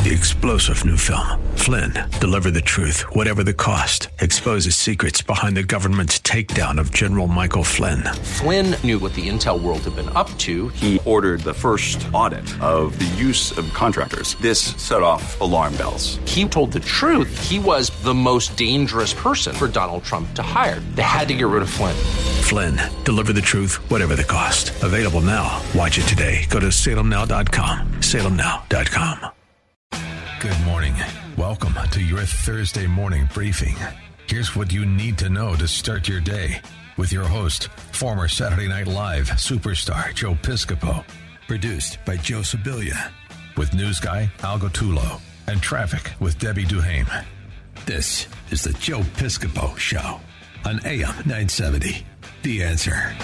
The explosive new film, Flynn, deliver the truth, whatever the cost, exposes secrets behind the government's takedown of General Michael Flynn. Flynn knew what the intel world had been up to. He ordered the first audit of the use of contractors. This set off alarm bells. He told the truth. He was the most dangerous person for Donald Trump to hire. They had to get rid of Flynn. Flynn, deliver the truth, whatever the cost. Available now. Watch it today. Go to salemnow.com. salemnow.com. Good morning. Welcome to your Thursday morning briefing. Here's what you need to know to start your day with your host, former Saturday Night Live superstar Joe Piscopo. Produced by Joe Sibilia. With news guy Al Gottulo and traffic with Debbie Duhame. This is the Joe Piscopo Show on AM 970. The Answer.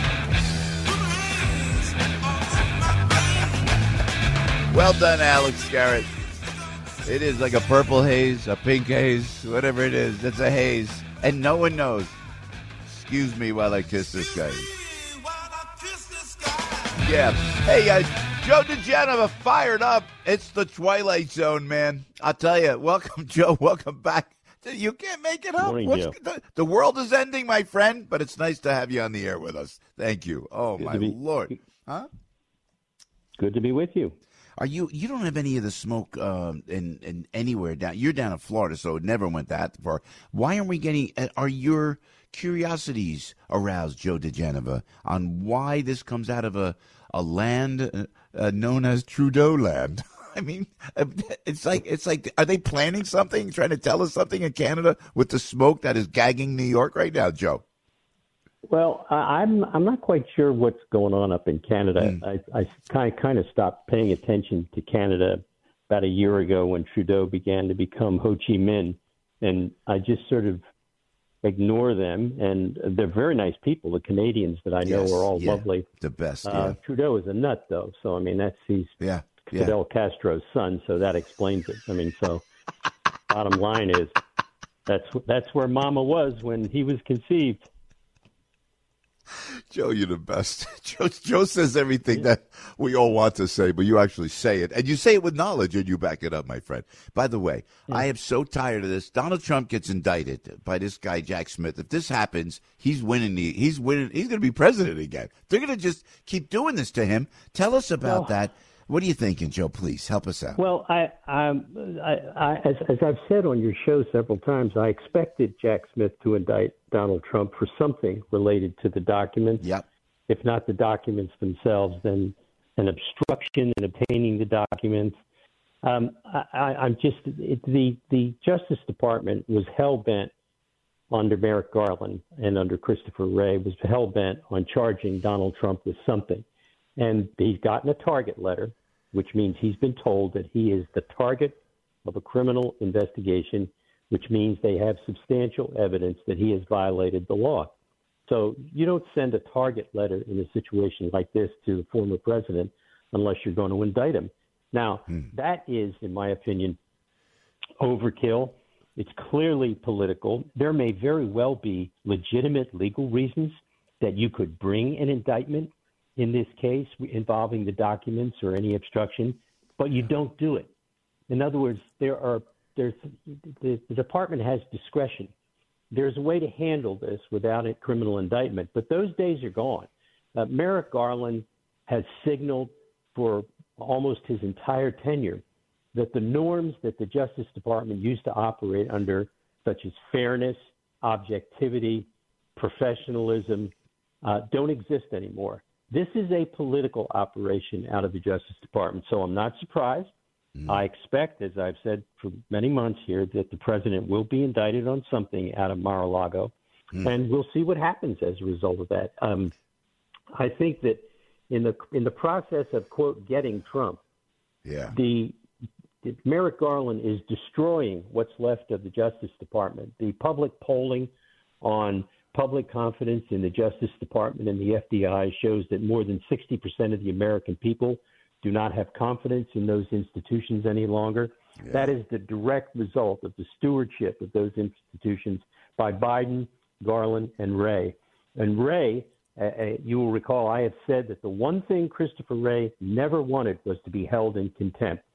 Well done, Alex Garrett. It is like a purple haze, a pink haze, whatever it is. It's a haze, and no one knows. Excuse me while I kiss this guy. Yeah. Hey, Joe DeGenova fired up. It's the Twilight Zone, man. I'll tell you. Welcome, Joe. Welcome back. You can't make it up. Morning, the world is ending, my friend, but it's nice to have you on the air with us. Thank you. Oh, my Lord. Huh? Good to be with you. You don't have any of the smoke in anywhere down. You're down in Florida, so it never went that far. Why aren't we getting? Are your curiosities aroused, Joe DeGenova, on why this comes out of a land known as Trudeau land? I mean, it's like, are they planning something, trying to tell us something in Canada with the smoke that is gagging New York right now, Joe? Well, I'm not quite sure what's going on up in Canada. I kind of stopped paying attention to Canada about a year ago when Trudeau began to become Ho Chi Minh, and I just sort of ignore them. And they're very nice people. The Canadians that I know are all lovely. The best. Trudeau is a nut, though. So I mean, he's Fidel Castro's son, so that explains it. I mean, so bottom line is that's where Mama was when he was conceived. Joe, you're the best. Joe says everything that we all want to say, but you actually say it. And you say it with knowledge, and you back it up, my friend. By the way, I am so tired of this. Donald Trump gets indicted by this guy, Jack Smith. If this happens, he's winning. He's going to be president again. They're going to just keep doing this to him. Tell us about that. What are you thinking, Joe? Please help us out. Well, as I've said on your show several times, I expected Jack Smith to indict Donald Trump for something related to the documents. Yep. If not the documents themselves, then an obstruction in obtaining the documents. The Justice Department was hell bent under Merrick Garland and under Christopher Wray was hell bent on charging Donald Trump with something. And he's gotten a target letter, which means he's been told that he is the target of a criminal investigation, which means they have substantial evidence that he has violated the law. So you don't send a target letter in a situation like this to the former president unless you're going to indict him. Now, that is, in my opinion, overkill. It's clearly political. There may very well be legitimate legal reasons that you could bring an indictment in this case involving the documents or any obstruction, but you don't do it. In other words, the department has discretion. There's a way to handle this without a criminal indictment, but those days are gone. Merrick Garland has signaled for almost his entire tenure that the norms that the Justice Department used to operate under, such as fairness, objectivity, professionalism, don't exist anymore. This is a political operation out of the Justice Department, so I'm not surprised. I expect, as I've said for many months here, that the president will be indicted on something out of Mar-a-Lago, and we'll see what happens as a result of that. I think that in the process of, quote, getting Trump, the Merrick Garland is destroying what's left of the Justice Department. The public polling on public confidence in the Justice Department and the FBI shows that more than 60% of the American people do not have confidence in those institutions any longer. Yeah. That is the direct result of the stewardship of those institutions by Biden, Garland, and Wray. And Wray, you will recall, I have said that the one thing Christopher Wray never wanted was to be held in contempt.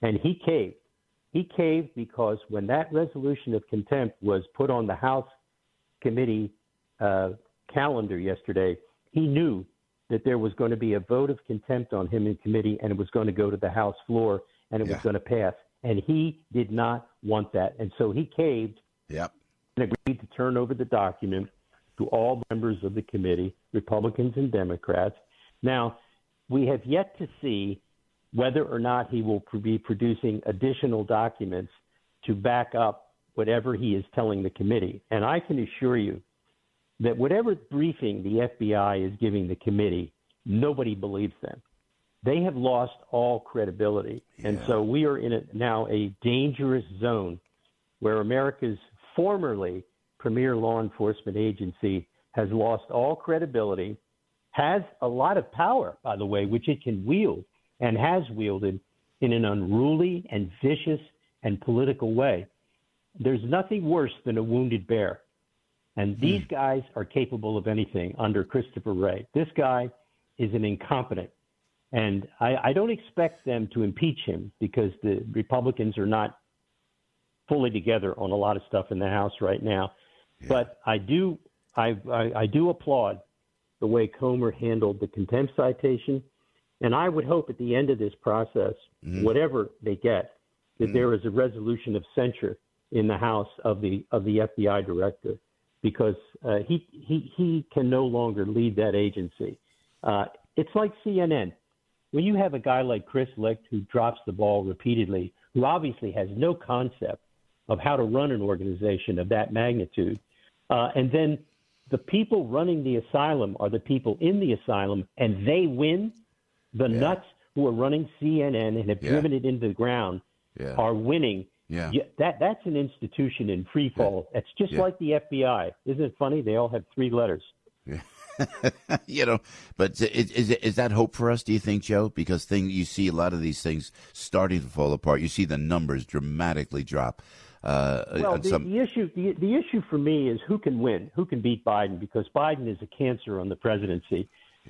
And he caved. He caved because when that resolution of contempt was put on the House committee calendar yesterday, he knew that there was going to be a vote of contempt on him in committee, and it was going to go to the House floor, and it was going to pass. And he did not want that. And so he caved and agreed to turn over the document to all members of the committee, Republicans and Democrats. Now, we have yet to see whether or not he will be producing additional documents to back up whatever he is telling the committee. And I can assure you that whatever briefing the FBI is giving the committee, nobody believes them. They have lost all credibility. And so we are in now a dangerous zone where America's formerly premier law enforcement agency has lost all credibility, has a lot of power, by the way, which it can wield and has wielded in an unruly and vicious and political way. There's nothing worse than a wounded bear. And these guys are capable of anything under Christopher Wray. This guy is an incompetent. And I don't expect them to impeach him because the Republicans are not fully together on a lot of stuff in the House right now. Yeah. But I do applaud the way Comer handled the contempt citation. And I would hope at the end of this process, whatever they get, that there is a resolution of censure in the House of the FBI director, because he can no longer lead that agency. It's like CNN. When you have a guy like Chris Licht who drops the ball repeatedly, who obviously has no concept of how to run an organization of that magnitude, and then the people running the asylum are the people in the asylum, and they win, the nuts who are running CNN and have driven it into the ground are winning. That's an institution in free fall. It's just like the FBI. Isn't it funny? They all have three letters. But is that hope for us, do you think, Joe? Because you see a lot of these things starting to fall apart. You see the numbers dramatically drop. The issue for me is who can win, who can beat Biden, because Biden is a cancer on the presidency,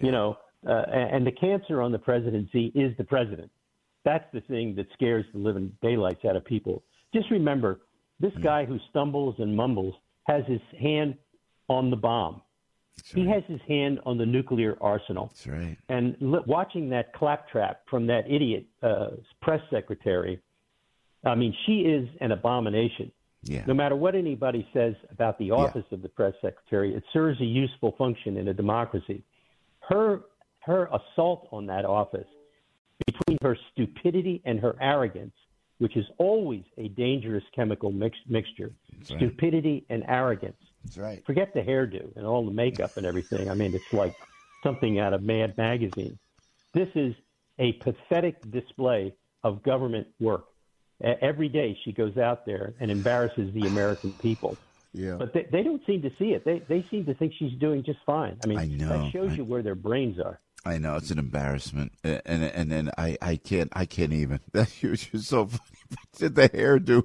and the cancer on the presidency is the president. That's the thing that scares the living daylights out of people. Just remember, this guy who stumbles and mumbles has his hand on the bomb. He has his hand on the nuclear arsenal. That's right. And watching that claptrap from that idiot press secretary, I mean, she is an abomination. Yeah. No matter what anybody says about the office of the press secretary, it serves a useful function in a democracy. Her assault on that office, between her stupidity and her arrogance, which is always a dangerous chemical mixture, stupidity and arrogance. That's right. Forget the hairdo and all the makeup and everything. I mean, it's like something out of Mad Magazine. This is a pathetic display of government work. Every day she goes out there and embarrasses the American people. Yeah. But they don't seem to see it. They seem to think she's doing just fine. I mean, I know. That shows you where their brains are. I know, it's an embarrassment, and then I can't even. That's just so funny. The hairdo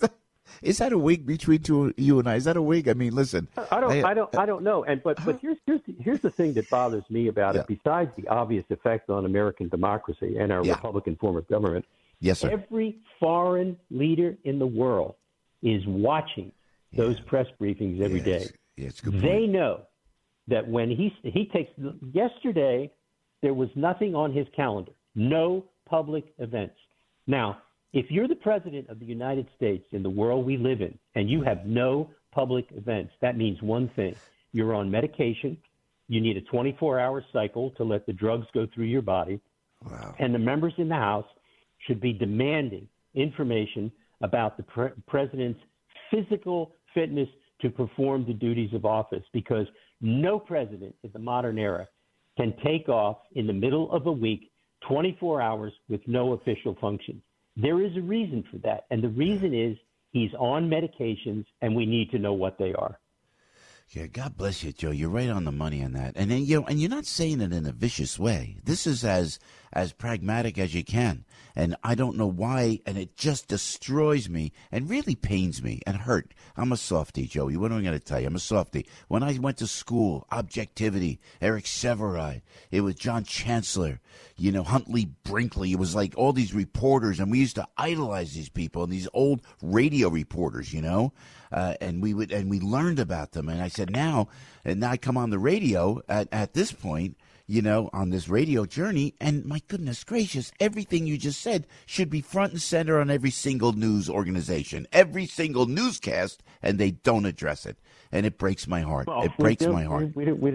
is that a wig between you and I? Is that a wig? I mean, listen, I don't know. And but here's the thing that bothers me about it. Besides the obvious effect on American democracy and our Republican form of government, yes, sir. Every foreign leader in the world is watching those press briefings every day. Yeah, it's a good point. They know that when he takes yesterday. There was nothing on his calendar, no public events. Now, if you're the president of the United States in the world we live in and you have no public events, that means one thing. You're on medication. You need a 24-hour cycle to let the drugs go through your body. Wow. And the members in the House should be demanding information about the president's physical fitness to perform the duties of office, because no president in the modern era can take off in the middle of a week, 24 hours with no official function. There is a reason for that, and the reason is he's on medications, and we need to know what they are. Yeah, God bless you, Joe. You're right on the money on that. And then and you're not saying it in a vicious way. This is as pragmatic as you can. And I don't know why, and it just destroys me and really pains me and hurt. I'm a softie, Joey. What am I going to tell you? I'm a softie. When I went to school, objectivity, Eric Sevareid, it was John Chancellor, Huntley Brinkley. It was like all these reporters, and we used to idolize these people and these old radio reporters, and we learned about them. And I said, now I come on the radio at this point, on this radio journey, and my goodness gracious, everything you just said should be front and center on every single news organization, every single newscast, and they don't address it. And it breaks my heart. Well, it breaks my heart.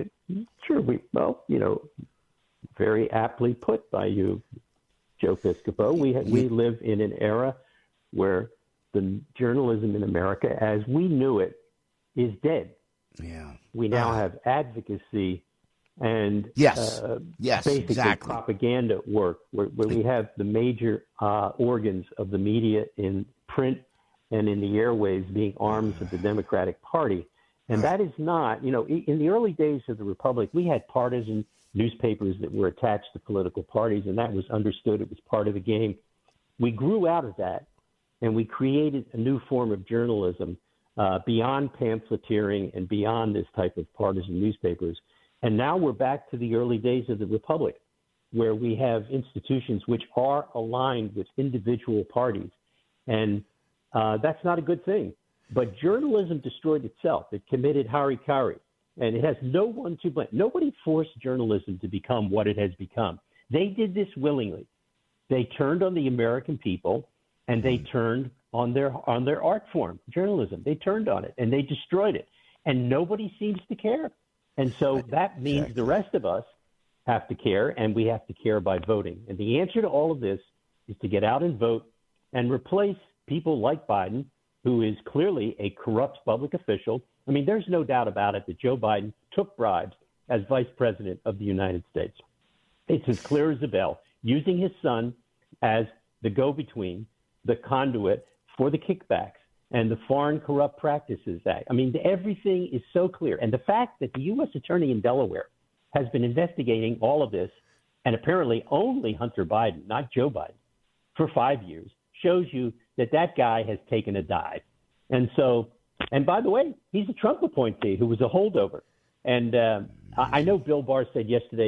Very aptly put by you, Joe Piscopo. We live in an era where the journalism in America, as we knew it, is dead. Yeah. We now have advocacy and basically exactly. propaganda work where we have the major organs of the media in print and in the airwaves being arms of the Democratic Party. And that is not, in the early days of the Republic, we had partisan newspapers that were attached to political parties, and that was understood. It was part of the game. We grew out of that, and we created a new form of journalism beyond pamphleteering and beyond this type of partisan newspapers. And now we're back to the early days of the Republic, where we have institutions which are aligned with individual parties. And that's not a good thing. But journalism destroyed itself. It committed harikari, and it has no one to blame. Nobody forced journalism to become what it has become. They did this willingly. They turned on the American people, and they turned on their art form, journalism. They turned on it, and they destroyed it. And nobody seems to care. And so that means the rest of us have to care, and we have to care by voting. And the answer to all of this is to get out and vote and replace people like Biden, who is clearly a corrupt public official. I mean, there's no doubt about it that Joe Biden took bribes as vice president of the United States. It's as clear as a bell, using his son as the go-between, the conduit for the kickbacks and the Foreign Corrupt Practices Act. I mean, everything is so clear. And the fact that the U.S. attorney in Delaware has been investigating all of this, and apparently only Hunter Biden, not Joe Biden, for 5 years, shows you that guy has taken a dive. And so, and by the way, he's a Trump appointee who was a holdover. And I know Bill Barr said yesterday,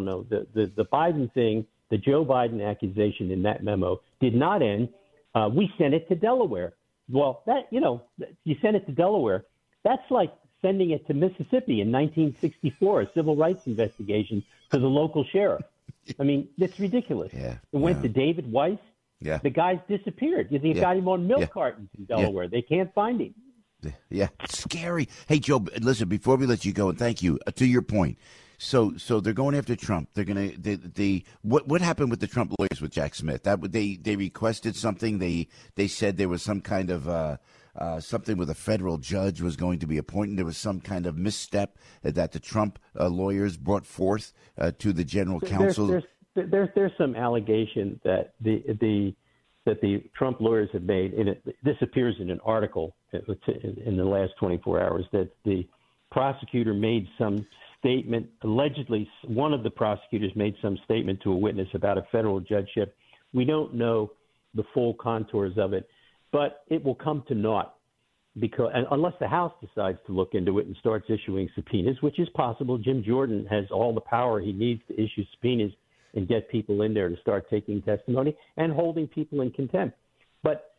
the Biden thing, the Joe Biden accusation in that memo did not end. We sent it to Delaware. Well, you send it to Delaware. That's like sending it to Mississippi in 1964, a civil rights investigation to the local sheriff. I mean, it's ridiculous. Yeah, it went to David Weiss. Yeah. The guy's disappeared. They got him on milk cartons in Delaware. Yeah. They can't find him. Yeah, it's scary. Hey, Joe, listen, before we let you go, and thank you, to your point, so they're going after Trump. They're going to what happened with the Trump lawyers with Jack Smith? That they requested something. They said there was some kind of something with a federal judge was going to be appointed. There was some kind of misstep that the Trump lawyers brought forth to the general counsel. There's some allegation that the Trump lawyers have made, and this appears in an article in the last 24 hours, that the prosecutor made some statement, allegedly one of the prosecutors made some statement to a witness about a federal judgeship. We don't know the full contours of it, but it will come to naught unless the House decides to look into it and starts issuing subpoenas, which is possible. Jim Jordan has all the power he needs to issue subpoenas and get people in there to start taking testimony and holding people in contempt. But,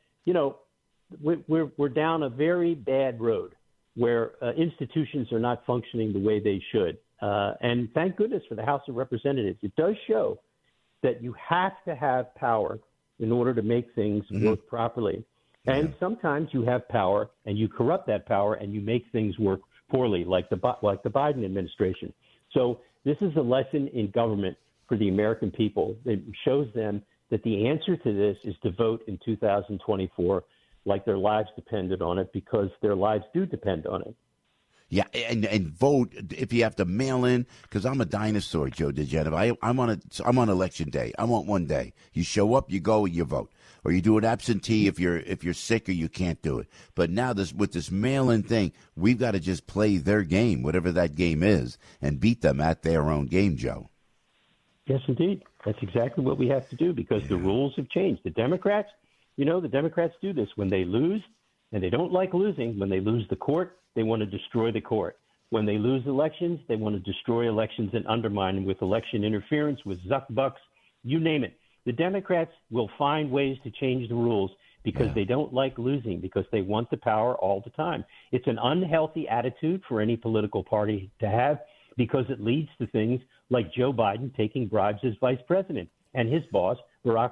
we're down a very bad road where institutions are not functioning the way they should. And thank goodness for the House of Representatives. It does show that you have to have power in order to make things work properly. And sometimes you have power and you corrupt that power and you make things work poorly, like the Biden administration. So this is a lesson in government for the American people. It shows them that the answer to this is to vote in 2024 like their lives depended on it, because their lives do depend on it. Yeah, and vote if you have to mail in, because I'm a dinosaur, Joe diGenova. I'm on election day. I want one day. You show up, you go, you vote. or you do it absentee if you're sick or you can't do it. But now with this mail-in thing, we've got to just play their game, whatever that game is, and beat them at their own game, Joe. Yes, indeed. That's exactly what we have to do because the rules have changed. The Democrats do this when they lose, and they don't like losing. When they lose the court, they want to destroy the court. When they lose elections, they want to destroy elections and undermine them with election interference, with Zuck bucks, you name it. The Democrats will find ways to change the rules because they don't like losing, because they want the power all the time. It's an unhealthy attitude for any political party to have because it leads to things like Joe Biden taking bribes as vice president and his boss, Barack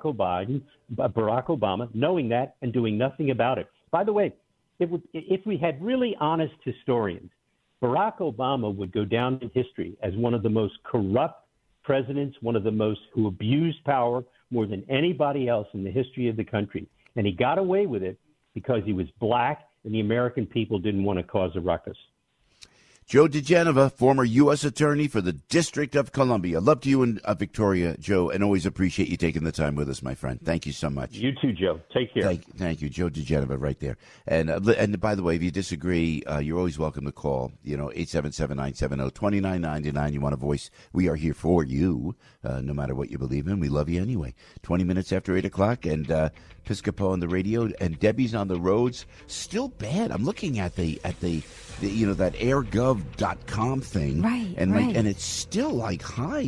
Obama, knowing that and doing nothing about it. By the way, if we had really honest historians, Barack Obama would go down in history as one of the most corrupt presidents, one of the most who abused power more than anybody else in the history of the country. And he got away with it because he was black and the American people didn't want to cause a ruckus. Joe diGenova, former U.S. Attorney for the District of Columbia. Love to you in Victoria, Joe, and always appreciate you taking the time with us, my friend. Thank you so much. You too, Joe. Take care. Thank you, Joe diGenova, right there. And by the way, if you disagree, you're always welcome to call. 877-970-2999. You want a voice? We are here for you, no matter what you believe in. We love you anyway. 20 minutes after 8 o'clock, and Piscopo on the radio, and Debbie's on the roads. Still bad. I'm looking at the that airgov.com thing, right? And it's still like high,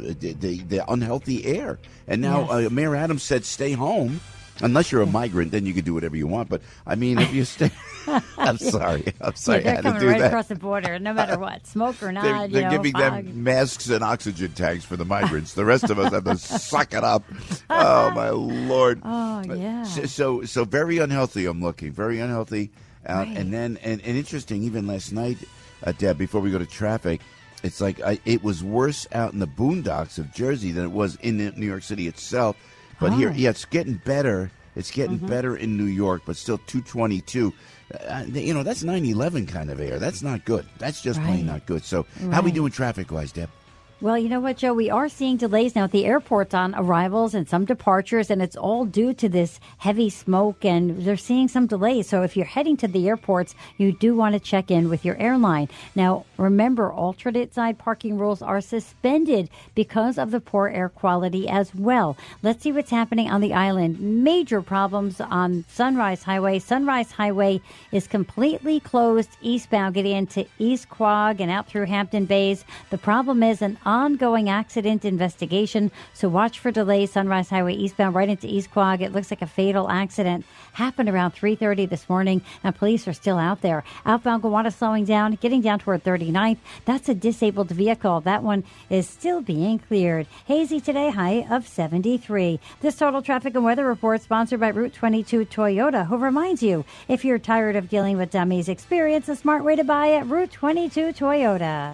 the unhealthy air. And now Mayor Adams said, stay home. Unless you're a migrant, then you can do whatever you want. But I mean, if you stay, I'm sorry, they're coming right across the border, no matter what, smoke or not. They're giving them masks and oxygen tanks for the migrants. The rest of us have to suck it up. Oh my Lord! Oh yeah. So very unhealthy. I'm looking very unhealthy. And then and interesting. Even last night, Deb, before we go to traffic, it's like it was worse out in the boondocks of Jersey than it was in New York City itself. But here, it's getting better. It's getting better in New York, but still 222. That's 9/11 kind of air. That's not good. That's just plain not good. So how we doing traffic-wise, Deb? Well, you know what, Joe? We are seeing delays now at the airports on arrivals and some departures, and it's all due to this heavy smoke, and they're seeing some delays. So if you're heading to the airports, you do want to check in with your airline. Now, remember, alternate side parking rules are suspended because of the poor air quality as well. Let's see what's happening on the island. Major problems on Sunrise Highway. Sunrise Highway is completely closed eastbound, getting into East Quogue and out through Hampton Bays. The problem is an ongoing accident investigation, so watch for delays. Sunrise Highway eastbound right into East Quogue. It looks like a fatal accident happened around 3:30 this morning, and police are still out there. Outbound Gowanda slowing down, getting down toward 39th. That's a disabled vehicle. That one is still being cleared. Hazy today, high of 73. This Total Traffic and Weather Report sponsored by Route 22 Toyota, who reminds you, if you're tired of dealing with dummies, experience a smart way to buy at Route 22 Toyota.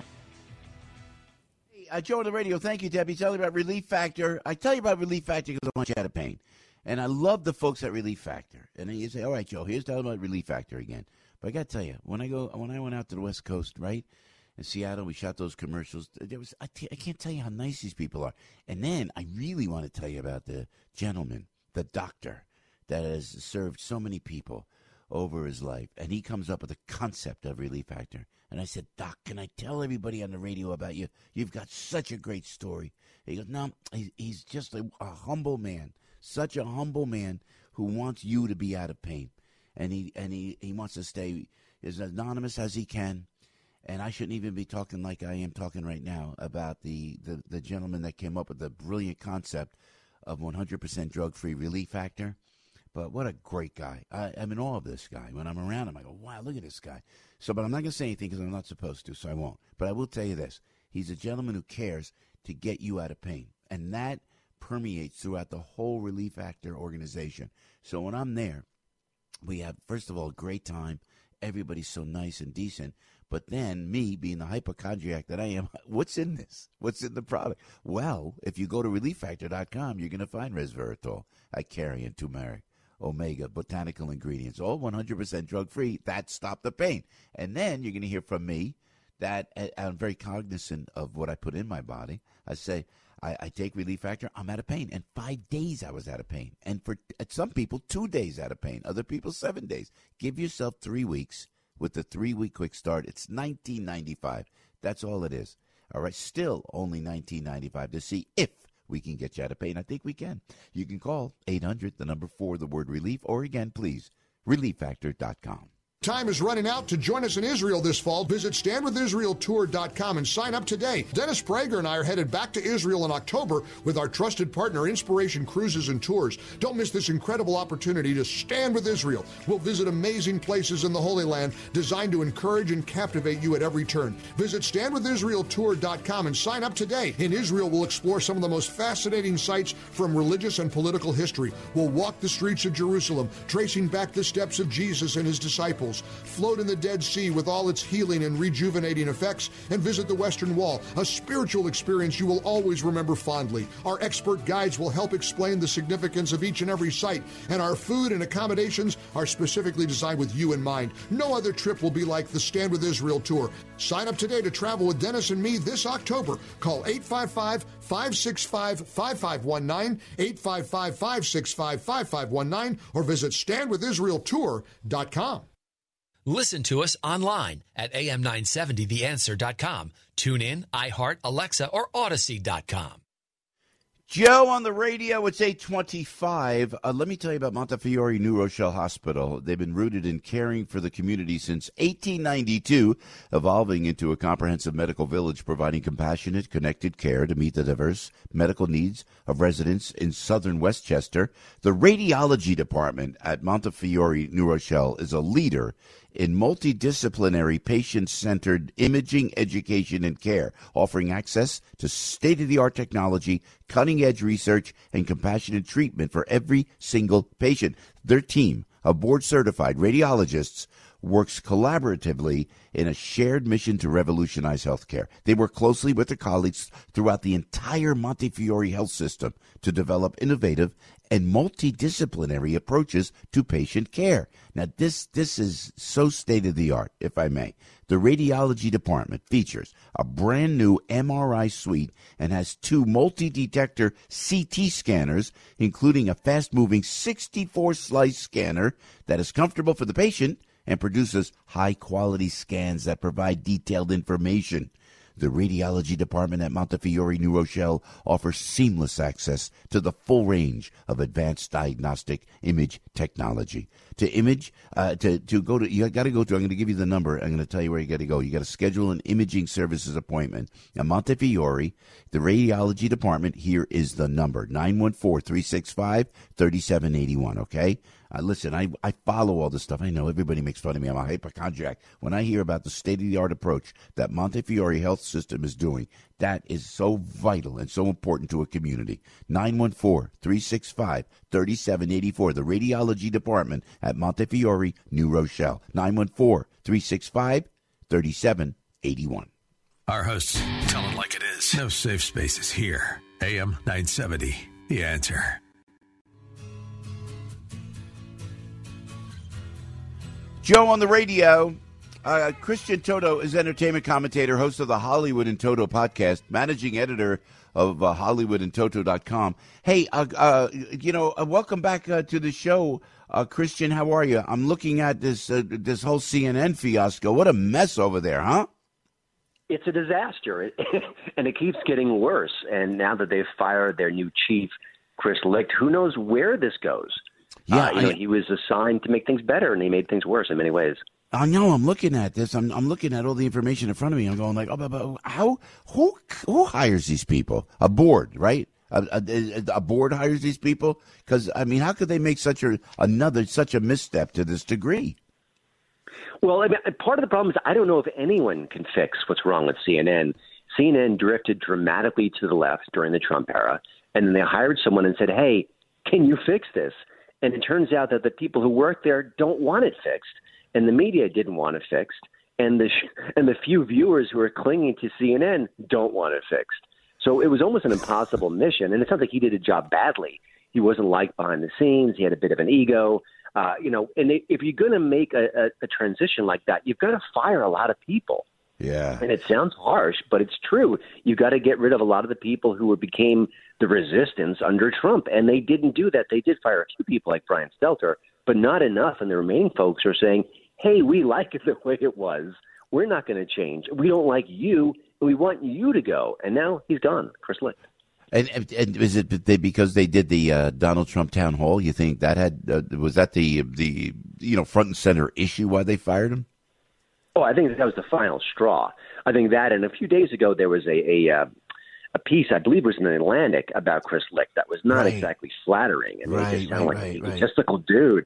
Joe on the radio. Thank you, Debbie. Tell me about Relief Factor. I tell you about Relief Factor because I want you out of pain. And I love the folks at Relief Factor. And then you say, all right, Joe, here's telling about Relief Factor again. But I got to tell you, when I went out to the West Coast, right, in Seattle, we shot those commercials. I can't tell you how nice these people are. And then I really want to tell you about the gentleman, the doctor, that has served so many people over his life. And he comes up with the concept of Relief Factor. And I said, Doc, can I tell everybody on the radio about you? You've got such a great story. He goes, no, he's just a humble man, such a humble man who wants you to be out of pain. And he wants to stay as anonymous as he can. And I shouldn't even be talking like I am talking right now about the gentleman that came up with the brilliant concept of 100% drug-free Relief Factor. But what a great guy. I'm in awe of this guy. When I'm around him, I go, wow, look at this guy. But I'm not going to say anything because I'm not supposed to, so I won't. But I will tell you this. He's a gentleman who cares to get you out of pain. And that permeates throughout the whole Relief Factor organization. So when I'm there, we have, first of all, a great time. Everybody's so nice and decent. But then me, being the hypochondriac that I am, what's in this? What's in the product? Well, if you go to ReliefFactor.com, you're going to find resveratrol, icarian, turmeric, omega, botanical ingredients, all 100% drug-free. That stop the pain. And then you're going to hear from me that I'm very cognizant of what I put in my body. I say, I take Relief Factor, I'm out of pain. And 5 days I was out of pain. And for some people, 2 days out of pain. Other people, 7 days. Give yourself 3 weeks with the 3-week quick start. It's $19.95. That's all it is. All right, still only $19.95 to see if we can get you out of pain. I think we can. You can call 800, the number 4, the word relief, or again, please, relieffactor.com. Time is running out. To join us in Israel this fall, visit StandWithIsraelTour.com and sign up today. Dennis Prager and I are headed back to Israel in October with our trusted partner, Inspiration Cruises and Tours. Don't miss this incredible opportunity to stand with Israel. We'll visit amazing places in the Holy Land designed to encourage and captivate you at every turn. Visit StandWithIsraelTour.com and sign up today. In Israel, we'll explore some of the most fascinating sites from religious and political history. We'll walk the streets of Jerusalem, tracing back the steps of Jesus and his disciples. Float in the Dead Sea with all its healing and rejuvenating effects, and visit the Western Wall, a spiritual experience you will always remember fondly. Our expert guides will help explain the significance of each and every site, and our food and accommodations are specifically designed with you in mind. No other trip will be like the Stand With Israel Tour. Sign up today to travel with Dennis and me this October. Call 855-565-5519, 855-565-5519, or visit StandWithIsraelTour.com. Listen to us online at am970theanswer.com. Tune in, iHeart, Alexa, or Odyssey.com. Joe on the radio, it's 8:25. Let me tell you about Montefiore New Rochelle Hospital. They've been rooted in caring for the community since 1892, evolving into a comprehensive medical village providing compassionate, connected care to meet the diverse medical needs of residents in southern Westchester. The radiology department at Montefiore New Rochelle is a leader in multidisciplinary, patient-centered imaging, education, and care, offering access to state-of-the-art technology, cutting-edge research, and compassionate treatment for every single patient. Their team of board-certified radiologists works collaboratively in a shared mission to revolutionize healthcare. They work closely with their colleagues throughout the entire Montefiore health system to develop innovative and multidisciplinary approaches to patient care. Now, this is so state-of-the-art, if I may. The radiology department features a brand new MRI suite and has 2 multi-detector CT scanners, including a fast-moving 64-slice scanner that is comfortable for the patient and produces high-quality scans that provide detailed information. The radiology department at Montefiore New Rochelle offers seamless access to the full range of advanced diagnostic image technology. To image, to go to, you got to go to, I'm going to give you the number. I'm going to tell you where you got to go. You got to schedule an imaging services appointment. At Montefiore, the radiology department, here is the number, 914-365-3781, okay? Listen, I follow all this stuff. I know everybody makes fun of me. I'm a hypochondriac. When I hear about the state-of-the-art approach that Montefiore Health System is doing, that is so vital and so important to a community. 914-365-3784, the radiology department at Montefiore, New Rochelle. 914-365-3781. Our hosts tell it like it is. No safe spaces here. AM 970, The Answer. Joe on the radio. Christian Toto is entertainment commentator, host of the Hollywood and Toto podcast, managing editor of HollywoodandToto.com. Hey, welcome back to the show, Christian. How are you? I'm looking at this whole CNN fiasco. What a mess over there, huh? It's a disaster, and it keeps getting worse. And now that they've fired their new chief, Chris Licht, who knows where this goes? Yeah, he was assigned to make things better, and he made things worse in many ways. I know. I'm looking at this. I'm looking at all the information in front of me. I'm going like, who hires these people? A board, right? A board hires these people? Because I mean, how could they make such a misstep to this degree? Well, I mean, part of the problem is I don't know if anyone can fix what's wrong with CNN. CNN drifted dramatically to the left during the Trump era, and then they hired someone and said, "Hey, can you fix this?" And it turns out that the people who work there don't want it fixed, and the media didn't want it fixed, and the few viewers who are clinging to CNN don't want it fixed. So it was almost an impossible mission, and it sounds like he did a job badly. He wasn't liked behind the scenes. He had a bit of an ego, and if you're going to make a transition like that, you've got to fire a lot of people. Yeah. And it sounds harsh, but it's true. You got to get rid of a lot of the people who became the resistance under Trump. And they didn't do that. They did fire a few people like Brian Stelter, but not enough. And the remaining folks are saying, hey, we like it the way it was. We're not going to change. We don't like you. We want you to go. And now he's gone, Chris Licht. And is it because they did the Donald Trump town hall? You think that was that the front and center issue why they fired him? Oh, I think that was the final straw. I think that, and a few days ago there was a piece, I believe it was in the Atlantic, about Chris Licht that was not exactly flattering. And it just sounded like an egotistical dude,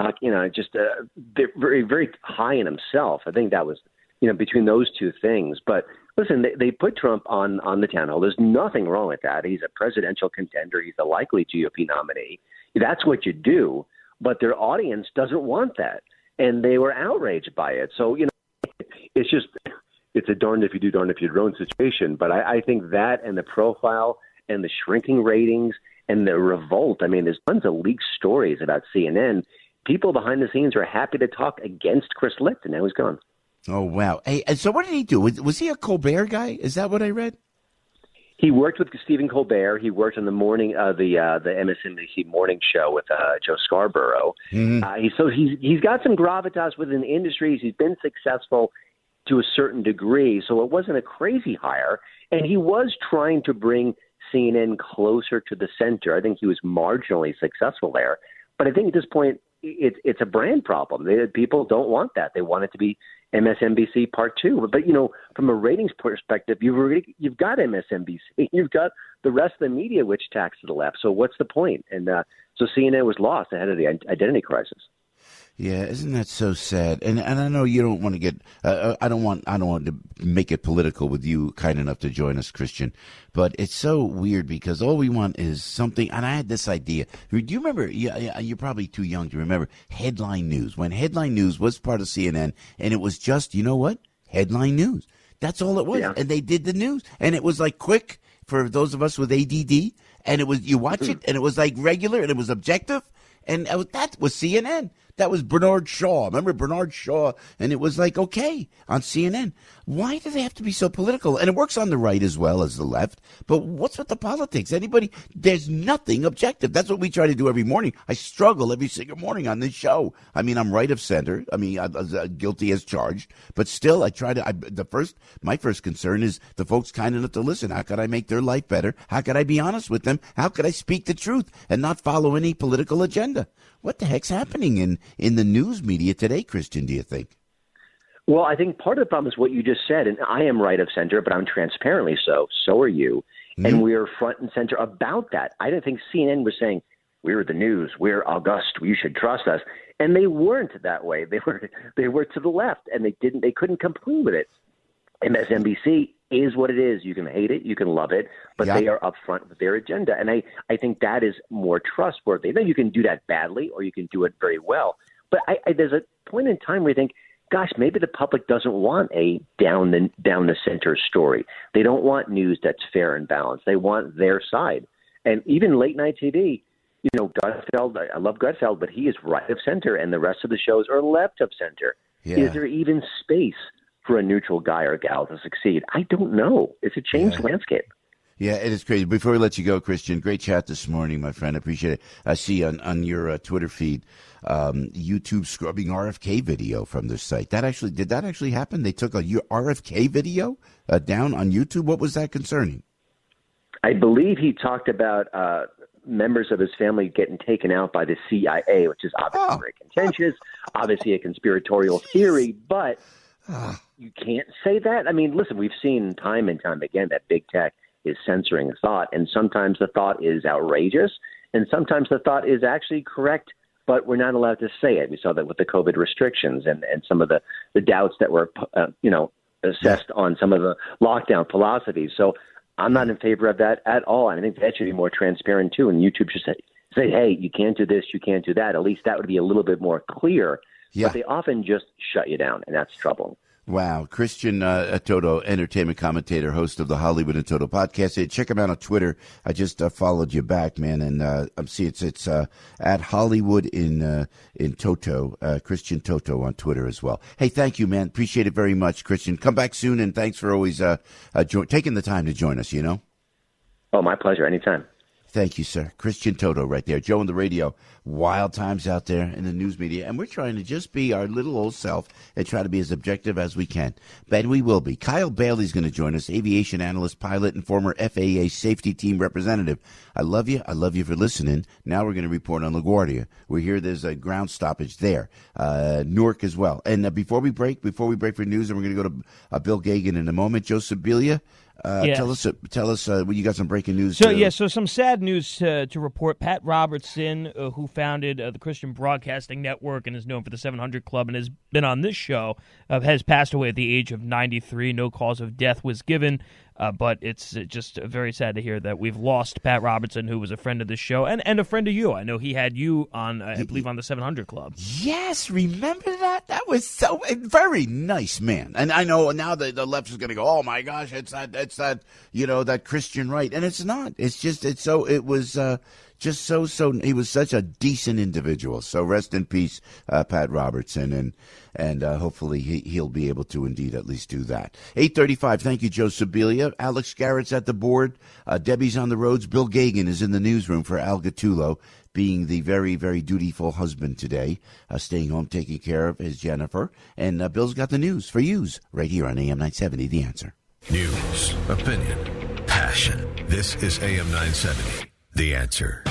very, very high in himself. I think that was, between those two things. But listen, they put Trump on the town hall. There's nothing wrong with that. He's a presidential contender. He's a likely GOP nominee. That's what you do. But their audience doesn't want that. And they were outraged by it. So, it's a darned if you do, darned if you don't situation. But I think that and the profile and the shrinking ratings and the revolt, there's tons of leaked stories about CNN. People behind the scenes are happy to talk against Chris Licht, and now he's gone. Oh, wow. Hey, and so what did he do? Was he a Colbert guy? Is that what I read? He worked with Stephen Colbert. He worked on the morning, the MSNBC morning show with Joe Scarborough. Mm-hmm. He's got some gravitas within the industries. He's been successful to a certain degree, so it wasn't a crazy hire. And he was trying to bring CNN closer to the center. I think he was marginally successful there. But I think at this point, it's a brand problem. People don't want that. They want it to be MSNBC Part 2. But, from a ratings perspective, you've got MSNBC. You've got the rest of the media, which tacks to the left. So what's the point? And so CNN was lost ahead of the identity crisis. Yeah, isn't that so sad? And I know you don't want to get. I don't want to make it political with you kind enough to join us, Christian. But it's so weird because all we want is something. And I had this idea. Do you remember? You're probably too young to remember Headline News, when Headline News was part of CNN, and it was just Headline News. That's all it was, yeah. And they did the news, and it was like quick for those of us with ADD. And it was you watch it, and it was like regular, and it was objective, and that was CNN. That was Bernard Shaw. Remember Bernard Shaw? And it was like, okay, on CNN. Why do they have to be so political? And it works on the right as well as the left. But what's with the politics? There's nothing objective. That's what we try to do every morning. I struggle every single morning on this show. I'm right of center. I'm guilty as charged. But still, I try to, my first concern is the folks kind enough to listen. How could I make their life better? How could I be honest with them? How could I speak the truth and not follow any political agenda? What the heck's happening in the news media today, Christian, do you think? Well, I think part of the problem is what you just said, and I am right of center, but I'm transparently so. So are you. Mm-hmm. And we are front and center about that. I don't think CNN was saying, we're the news, we're august, you should trust us. And they weren't that way. They were to the left, and they couldn't complain with it. MSNBC is what it is. You can hate it, you can love it, but They are upfront with their agenda. And I think that is more trustworthy. Then you can do that badly or you can do it very well. But there's a point in time where you think, gosh, maybe the public doesn't want a down the center story. They don't want news that's fair and balanced. They want their side. And even late night TV, Gutfeld, I love Gutfeld, but he is right of center and the rest of the shows are left of center. Yeah. Is there even space for a neutral guy or gal to succeed? I don't know. It's a changed landscape. Yeah, it is crazy. Before we let you go, Christian, great chat this morning, my friend. I appreciate it. I see on your Twitter feed, YouTube scrubbing RFK video from their site. Did that actually happen? They took a RFK video down on YouTube. What was that concerning? I believe he talked about members of his family getting taken out by the CIA, which is obviously very contentious, obviously a conspiratorial theory, but you can't say that. Listen, we've seen time and time again that big tech is censoring a thought, and sometimes the thought is outrageous, and sometimes the thought is actually correct, but we're not allowed to say it. We saw that with the COVID restrictions and some of the doubts that were, assessed on some of the lockdown philosophies. So I'm not in favor of that at all. And I think that should be more transparent too. And YouTube should say, hey, you can't do this, you can't do that. At least that would be a little bit more clear. Yeah. But they often just shut you down, and that's troubling. Wow. Christian Toto, entertainment commentator, host of the Hollywood and Toto podcast. Hey, check him out on Twitter. I just followed you back, man, and I'm seeing it's at Hollywood in Toto, Christian Toto on Twitter as well. Hey, thank you, man. Appreciate it very much, Christian. Come back soon, and thanks for always taking the time to join us, Oh, my pleasure. Anytime. Thank you, sir. Christian Toto right there. Joe on the radio. Wild times out there in the news media. And we're trying to just be our little old self and try to be as objective as we can. And we will be. Kyle Bailey's going to join us, aviation analyst, pilot, and former FAA safety team representative. I love you. I love you for listening. Now we're going to report on LaGuardia. We hear there's a ground stoppage there. Newark as well. And before we break for news, and we're going to go to Bill Gagan in a moment. Joe Sibilia. Yes. Tell us. You got some breaking news. So some sad news to report. Pat Robertson, who founded the Christian Broadcasting Network and is known for the 700 Club and has been on this show, has passed away at the age of 93. No cause of death was given, but it's just very sad to hear that we've lost Pat Robertson, who was a friend of this show and a friend of you. I know he had you on, I believe, on the 700 Club. Yes, remember that? That was so very nice, man. And I know now the left is going to go, oh my gosh, it's that that Christian right, and it's not. It's just he was such a decent individual. So rest in peace, Pat Robertson, and hopefully he'll be able to indeed at least do that. 8:35. Thank you, Joe Sibilia. Alex Garrett's at the board. Debbie's on the roads. Bill Gagan is in the newsroom for Al Gattulo, being the very, very dutiful husband today, staying home, taking care of his Jennifer. And Bill's got the news for yous right here on AM 970, The Answer. News, opinion, passion. This is AM 970, The Answer.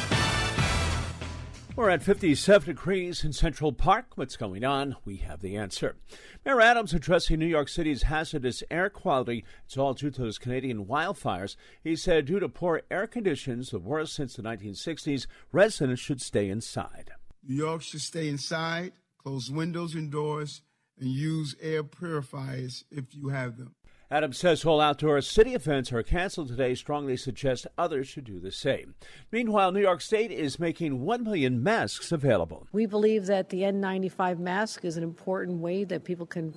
We're at 57 degrees in Central Park. What's going on? We have the answer. Mayor Adams addressing New York City's hazardous air quality. It's all due to those Canadian wildfires. He said due to poor air conditions, the worst since the 1960s, residents should stay inside. New York should stay inside, close windows and doors, and use air purifiers if you have them. Adams says all outdoor city events are canceled today, strongly suggests others should do the same. Meanwhile, New York State is making 1 million masks available. We believe that the N95 mask is an important way that people can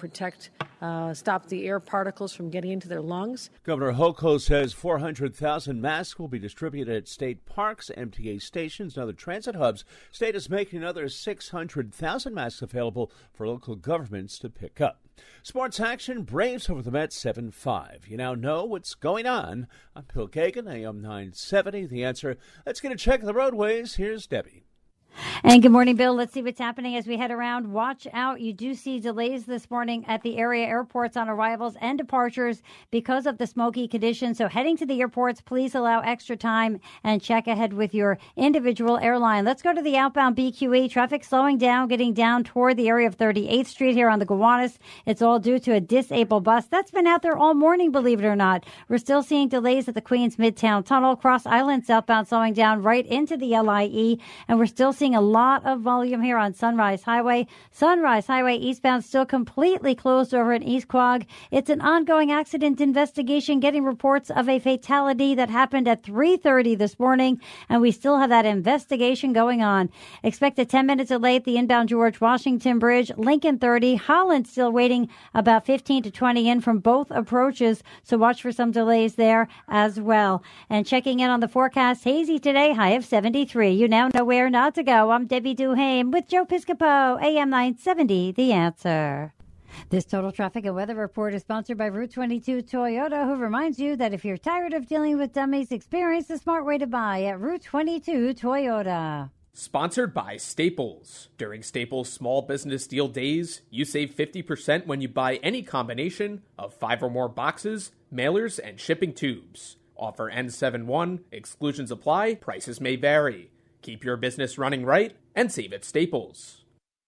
stop the air particles from getting into their lungs. Governor Hochul says 400,000 masks will be distributed at state parks, MTA stations, and other transit hubs. State is making another 600,000 masks available for local governments to pick up. Sports action, Braves over the Mets 7-5. You now know what's going on. I'm Bill Gagan, AM 970, The Answer. Let's get a check of the roadways. Here's Debbie. And good morning, Bill. Let's see what's happening as we head around. Watch out. You do see delays this morning at the area airports on arrivals and departures because of the smoky conditions. So heading to the airports, please allow extra time and check ahead with your individual airline. Let's go to the outbound BQE. Traffic slowing down, getting down toward the area of 38th Street here on the Gowanus. It's all due to a disabled bus that's been out there all morning, believe it or not. We're still seeing delays at the Queens Midtown Tunnel. Cross Island southbound slowing down right into the LIE. And we're still seeing a lot of volume here on Sunrise Highway. Sunrise Highway eastbound still completely closed over in East Quogue. It's an ongoing accident investigation, getting reports of a fatality that happened at 3:30 this morning, and we still have that investigation going on. Expect a 10-minute delay at the inbound George Washington Bridge. Lincoln 30, Holland still waiting about 15 to 20 in from both approaches, so watch for some delays there as well. And checking in on the forecast, hazy today, high of 73. You now know where not to go. I'm Debbie Duhame with Joe Piscopo, AM 970, The Answer. This Total Traffic and Weather Report is sponsored by Route 22 Toyota, who reminds you that if you're tired of dealing with dummies, experience the smart way to buy at Route 22 Toyota. Sponsored by Staples. During Staples Small Business Deal Days, you save 50% when you buy any combination of 5 or more boxes, mailers, and shipping tubes. Offer N71, exclusions apply, prices may vary. Keep your business running right and save at Staples.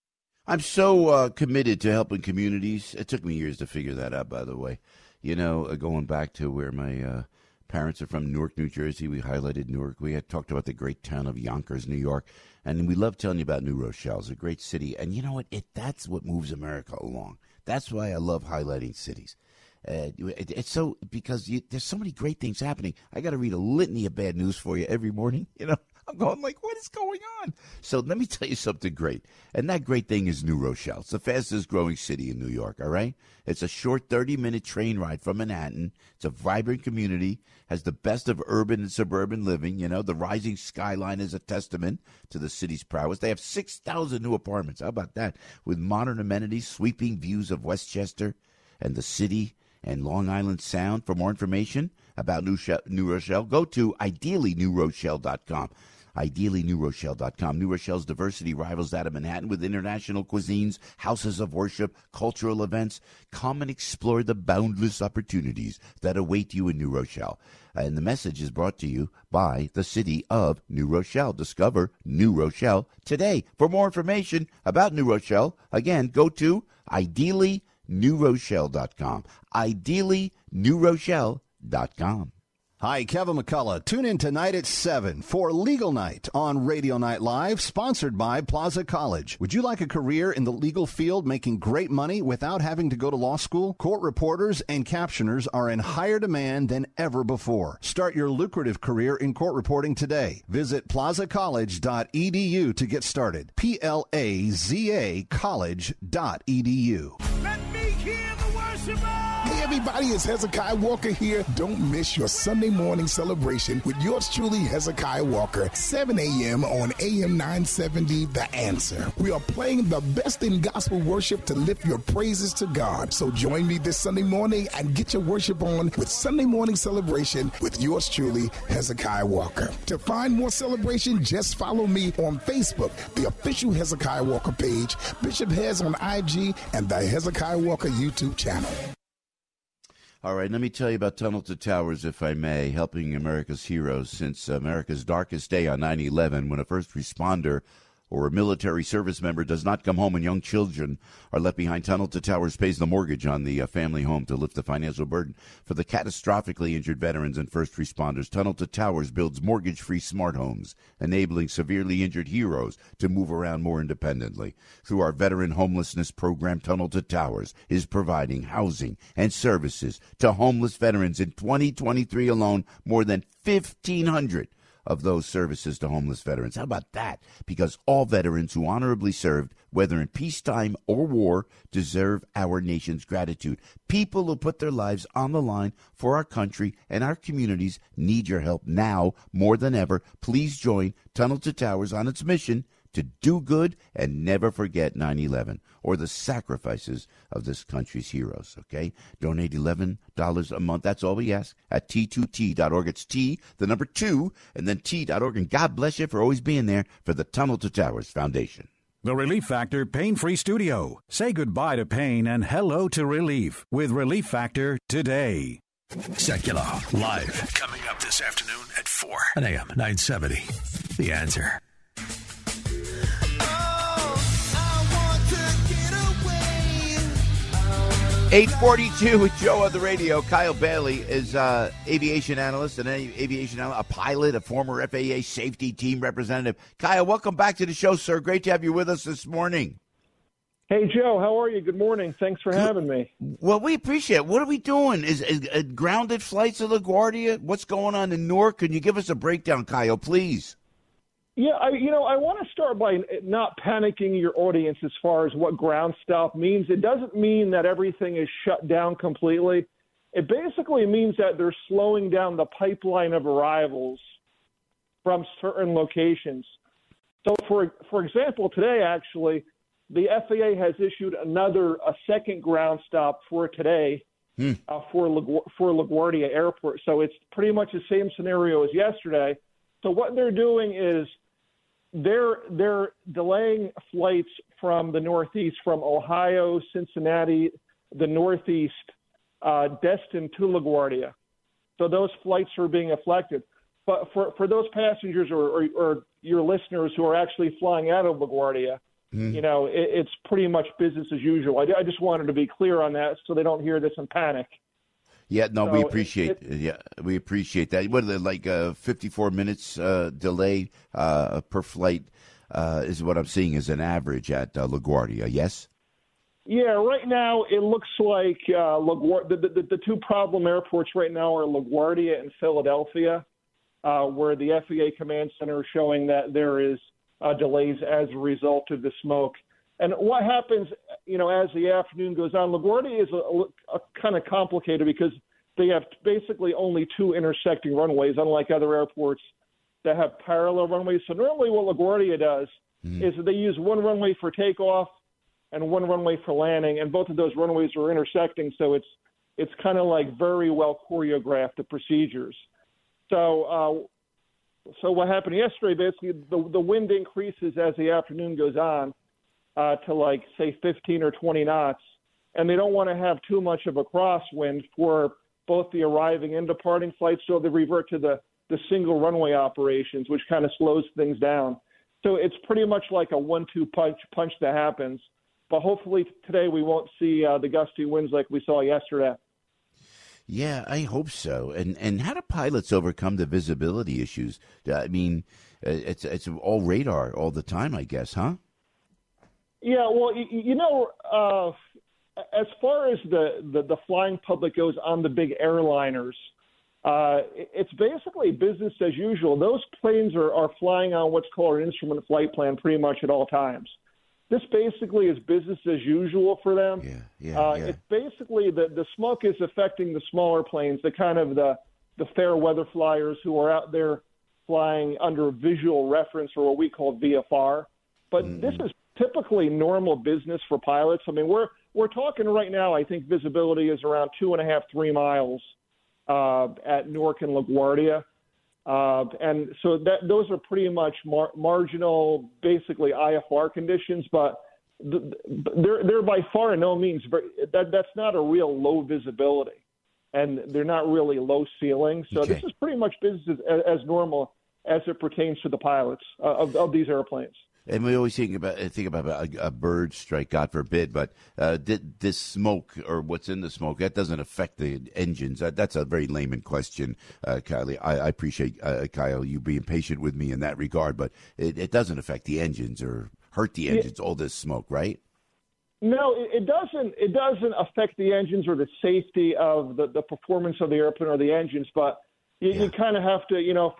I'm so committed to helping communities. It took me years to figure that out, by the way. You know, going back to where my parents are from, Newark, New Jersey. We highlighted Newark. We had talked about the great town of Yonkers, New York. And we love telling you about New Rochelle. It's a great city. And you know what? That's what moves America along. That's why I love highlighting cities. It's so because there's so many great things happening. I got to read a litany of bad news for you every morning. You know, I'm going like, what is going on? So let me tell you something great. And that great thing is New Rochelle. It's the fastest growing city in New York, all right? It's a short 30-minute train ride from Manhattan. It's a vibrant community, has the best of urban and suburban living. You know, the rising skyline is a testament to the city's prowess. They have 6,000 new apartments. How about that? With modern amenities, sweeping views of Westchester and the city and Long Island Sound. For more information about New Rochelle, go to ideallynewrochelle.com. Ideallynewrochelle.com. New Rochelle's diversity rivals that of Manhattan with international cuisines, houses of worship, cultural events. Come and explore the boundless opportunities that await you in New Rochelle. And the message is brought to you by the city of New Rochelle. Discover New Rochelle today. For more information about New Rochelle, again, go to ideallynewrochelle.com. ideallynewrochelle.com. Hi, Kevin McCullough. Tune in tonight at 7 for Legal Night on Radio Night Live, sponsored by Plaza College. Would you like a career in the legal field making great money without having to go to law school? Court reporters and captioners are in higher demand than ever before. Start your lucrative career in court reporting today. Visit plazacollege.edu to get started. PLAZA college.edu. Let me hear the worshiper! Hey everybody, it's Hezekiah Walker here. Don't miss your Sunday morning celebration with yours truly, Hezekiah Walker, 7 a.m. on AM 970, The Answer. We are playing the best in gospel worship to lift your praises to God. So join me this Sunday morning and get your worship on with Sunday morning celebration with yours truly, Hezekiah Walker. To find more celebration, just follow me on Facebook, the official Hezekiah Walker page, Bishop Hez on IG, and the Hezekiah Walker YouTube channel. All right, let me tell you about Tunnel to Towers, if I may, helping America's heroes since America's darkest day on 9/11, when a first responder or a military service member does not come home and young children are left behind. Tunnel to Towers pays the mortgage on the family home to lift the financial burden. For the catastrophically injured veterans and first responders, Tunnel to Towers builds mortgage-free smart homes, enabling severely injured heroes to move around more independently. Through our veteran homelessness program, Tunnel to Towers is providing housing and services to homeless veterans. In 2023 alone, more than 1,500 of those services to homeless veterans. How about that? Because all veterans who honorably served, whether in peacetime or war, deserve our nation's gratitude. People who put their lives on the line for our country and our communities need your help now more than ever. Please join Tunnel to Towers on its mission to do good and never forget 9/11 or the sacrifices of this country's heroes, okay? Donate $11 a month. That's all we ask at T2T.org. It's T, the number 2, and then T.org. And God bless you for always being there for the Tunnel to Towers Foundation. The Relief Factor Pain-Free Studio. Say goodbye to pain and hello to relief with Relief Factor today. Secular, live, coming up this afternoon at 4 on AM 970. The Answer. 8:42 with Joe on the radio. Kyle Bailey is aviation analyst, a pilot, a former FAA safety team representative. Kyle, welcome back to the show, sir. Great to have you with us this morning. Hey, Joe, how are you? Good morning. Thanks for having me. Well, we appreciate it. What are we doing? Is grounded flights at LaGuardia? What's going on in Newark? Can you give us a breakdown, Kyle, please? Yeah, I want to start by not panicking your audience as far as what ground stop means. It doesn't mean that everything is shut down completely. It basically means that they're slowing down the pipeline of arrivals from certain locations. So, for example, today, actually, the FAA has issued a second ground stop for today for LaGuardia Airport. So it's pretty much the same scenario as yesterday. So what they're doing is they're delaying flights from the Northeast, from Ohio, Cincinnati, the Northeast, destined to LaGuardia. So those flights are being affected. But for those passengers or your listeners who are actually flying out of LaGuardia, it's pretty much business as usual. I just wanted to be clear on that so they don't hear this and panic. Yeah, no, we appreciate that. What are they, like 54 minutes delay per flight is what I'm seeing as an average at LaGuardia, yes? Yeah, right now it looks like the two problem airports right now are LaGuardia and Philadelphia. where the FAA command center is showing that there is delays as a result of the smoke. And what happens, as the afternoon goes on, LaGuardia is a kind of complicated because they have basically only two intersecting runways, unlike other airports that have parallel runways. So normally what LaGuardia does is that they use one runway for takeoff and one runway for landing, and both of those runways are intersecting, so it's kind of like very well choreographed, the procedures. So what happened yesterday, basically the wind increases as the afternoon goes on to say 15 or 20 knots, and they don't want to have too much of a crosswind for both the arriving and departing flights, so they revert to the single runway operations, which kind of slows things down. So it's pretty much like a 1-2 punch that happens. But hopefully today we won't see the gusty winds like we saw yesterday. Yeah, I hope so. And how do pilots overcome the visibility issues? I mean, it's all radar all the time, I guess, huh? Yeah, well, as far as the flying public goes on the big airliners, it's basically business as usual. Those planes are flying on what's called an instrument flight plan pretty much at all times. This basically is business as usual for them. It's basically the smoke is affecting the smaller planes, the kind of the fair weather flyers who are out there flying under visual reference, or what we call VFR. But this is typically normal business for pilots. I mean, we're talking right now, I think visibility is around 2.5-3 miles at Newark and LaGuardia. And so those are pretty much marginal, basically IFR conditions, but they're by far no means that's not a real low visibility, and they're not really low ceiling. So This is pretty much business as normal as it pertains to the pilots of these airplanes. And we always think about a bird strike, God forbid, but this smoke or what's in the smoke, that doesn't affect the engines. That's a very layman question, Kylie. I appreciate, Kyle, you being patient with me in that regard, but it doesn't affect the engines or hurt the engines, all this smoke, right? No, it doesn't. It doesn't affect the engines or the safety of the performance of the airplane or the engines, but you kind of have to,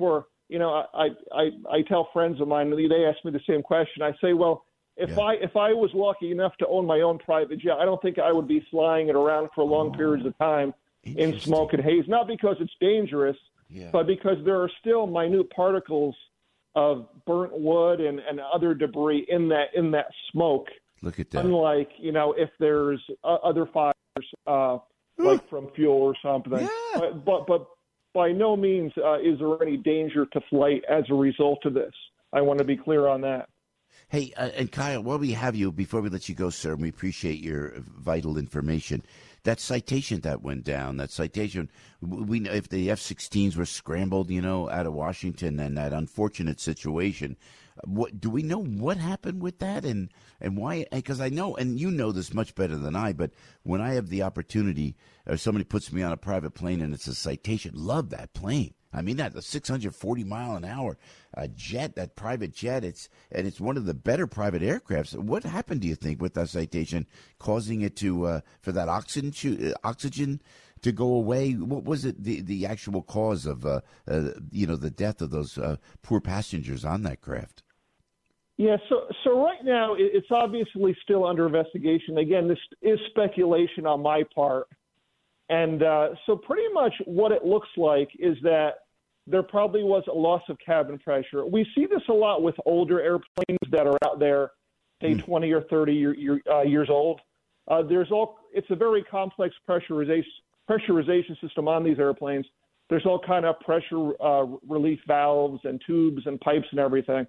I tell friends of mine, they ask me the same question. I say, well, if I was lucky enough to own my own private jet, I don't think I would be flying it around for long periods of time in smoke and haze, not because it's dangerous, but because there are still minute particles of burnt wood and other debris in that smoke. Look at that. Unlike, if there's other fires, like from fuel or something. But by no means is there any danger to flight as a result of this. I want to be clear on that. Hey, and Kyle, while we have you, before we let you go, sir, we appreciate your vital information. That citation that went down, we know if the F-16s were scrambled, out of Washington, and that unfortunate situation, do we know what happened with that and why? Because I know, and you know this much better than I, but when I have the opportunity, or somebody puts me on a private plane and it's a citation, love that plane. I mean, that the 640 mile an hour jet, that private jet, it's one of the better private aircrafts. What happened, do you think, with that citation, causing it to for that oxygen to go away? What was it, the actual cause of the death of those poor passengers on that craft? Yeah, so right now it's obviously still under investigation. Again, this is speculation on my part. And so pretty much what it looks like is that there probably was a loss of cabin pressure. We see this a lot with older airplanes that are out there, say 20 or 30 years old. It's a very complex pressurization system on these airplanes. There's all kind of pressure relief valves and tubes and pipes and everything.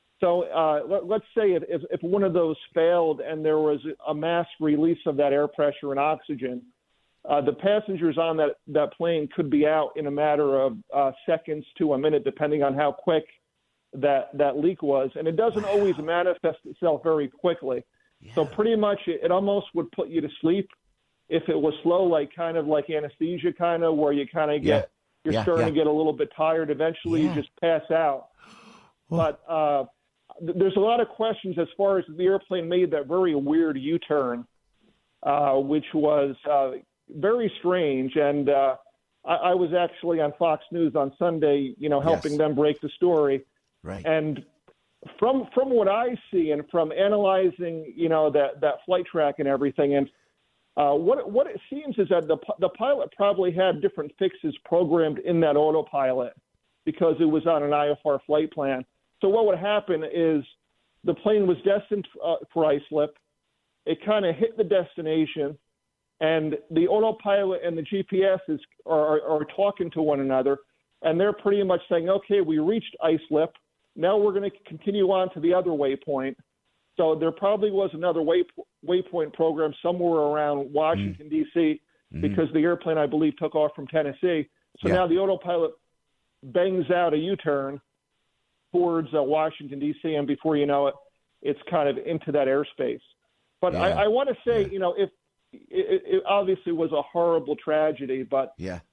So let's say if one of those failed and there was a mass release of that air pressure and oxygen, the passengers on that plane could be out in a matter of seconds to a minute, depending on how quick that leak was. And it doesn't always manifest itself very quickly. Yeah. So pretty much it almost would put you to sleep if it was slow, like kind of like anesthesia, kind of where you kind of get you're starting to get a little bit tired. Eventually you just pass out. But there's a lot of questions as far as the airplane made that very weird U-turn, which was very strange. And I was actually on Fox News on Sunday, helping them break the story. Right. And from what I see and from analyzing, that flight track and everything, and what it seems is that the pilot probably had different fixes programmed in that autopilot because it was on an IFR flight plan. So what would happen is the plane was destined for islip. It kind of hit the destination, and the autopilot and the GPS are talking to one another, and they're pretty much saying, okay, we reached islip. Now we're going to continue on to the other waypoint. So there probably was another waypoint program somewhere around Washington, D.C., because the airplane, I believe, took off from Tennessee. So now the autopilot bangs out a U-turn towards Washington, D.C., and before you know it, it's kind of into that airspace. But I want to say, if it obviously was a horrible tragedy, but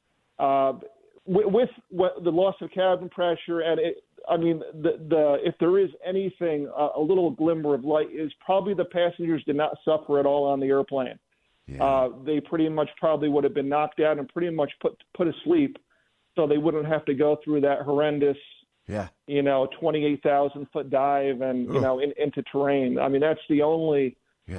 with the loss of cabin pressure and if there is anything, a little glimmer of light is probably the passengers did not suffer at all on the airplane. They pretty much probably would have been knocked out and pretty much put asleep, so they wouldn't have to go through that horrendous, 28,000 foot dive and into terrain. I mean, that's the only,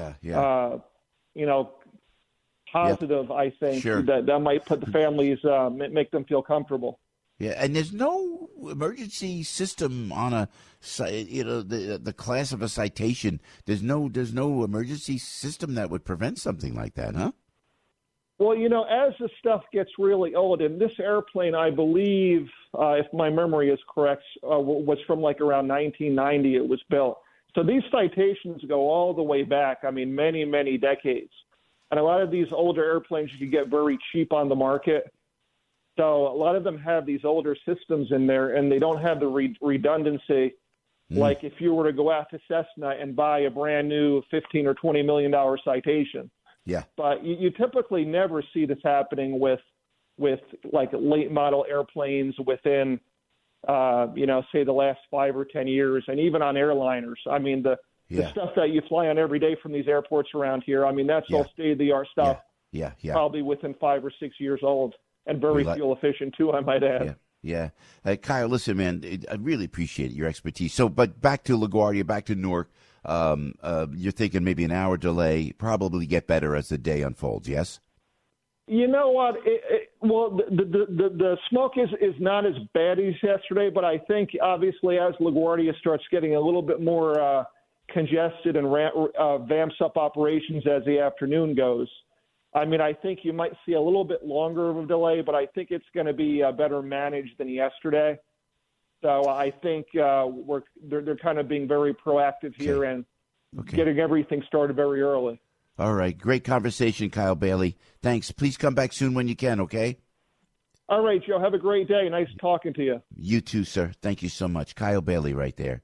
positive I think that might put the families, make them feel comfortable. Yeah, and there's no emergency system on the class of a citation. There's no emergency system that would prevent something like that, huh? Well, as the stuff gets really old, and this airplane, I believe, if my memory is correct, was from like around 1990 it was built. So these citations go all the way back, many, many decades. And a lot of these older airplanes you can get very cheap on the market. So a lot of them have these older systems in there, and they don't have the redundancy. Like if you were to go out to Cessna and buy a brand new $15 or $20 million citation. Yeah. But you typically never see this happening with like late model airplanes within, say the last 5 or 10 years, and even on airliners. The stuff that you fly on every day from these airports around here, that's all state-of-the-art stuff. Yeah. Probably within 5 or 6 years old. And very fuel efficient, too, I might add. Yeah. Kyle, listen, man, I really appreciate your expertise. So, but back to LaGuardia, back to Newark, you're thinking maybe an hour delay, probably get better as the day unfolds, yes? You know what? The smoke is not as bad as yesterday, but I think, obviously, as LaGuardia starts getting a little bit more congested and vamps up operations as the afternoon goes, I think you might see a little bit longer of a delay, but I think it's going to be better managed than yesterday. So I think they're kind of being very proactive here and getting everything started very early. All right. Great conversation, Kyle Bailey. Thanks. Please come back soon when you can, okay? All right, Joe. Have a great day. Nice talking to you. You too, sir. Thank you so much. Kyle Bailey right there.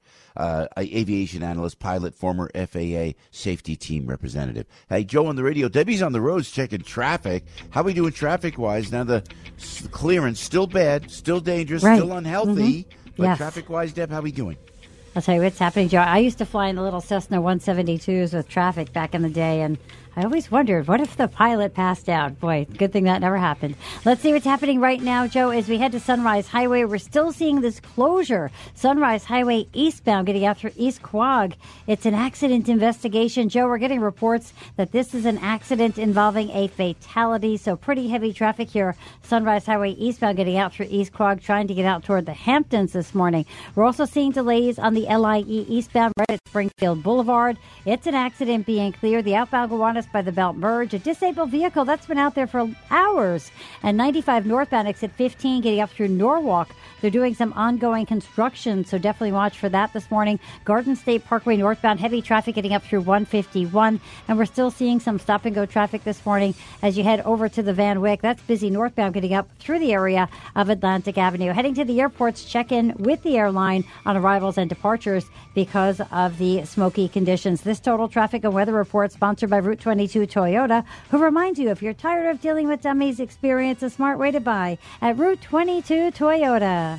Aviation analyst, pilot, former FAA safety team representative. Hey, Joe on the radio. Debbie's on the roads checking traffic. How we doing traffic-wise? Now the clearance, still bad, still dangerous, still unhealthy. But traffic-wise, Deb, how we doing? I'll tell you what's happening, Joe. I used to fly in the little Cessna 172s with traffic back in the day, and I always wondered, what if the pilot passed out? Boy, good thing that never happened. Let's see what's happening right now, Joe. As we head to Sunrise Highway, we're still seeing this closure. Sunrise Highway eastbound, getting out through East Quogue. It's an accident investigation. Joe, we're getting reports that this is an accident involving a fatality, so pretty heavy traffic here. Sunrise Highway eastbound, getting out through East Quogue, trying to get out toward the Hamptons this morning. We're also seeing delays on the LIE eastbound right at Springfield Boulevard. It's an accident being cleared. The outbound Gowanus by the Belt Merge, a disabled vehicle that's been out there for hours. And 95 northbound exit 15 getting up through Norwalk. They're doing some ongoing construction, so definitely watch for that this morning. Garden State Parkway northbound, heavy traffic getting up through 151. And we're still seeing some stop-and-go traffic this morning as you head over to the Van Wyck. That's busy northbound getting up through the area of Atlantic Avenue. Heading to the airports, check in with the airline on arrivals and departures because of the smoky conditions. This total traffic and weather report sponsored by Route 22 Toyota, who reminds you if you're tired of dealing with dummies, experience a smart way to buy at Route 22 Toyota.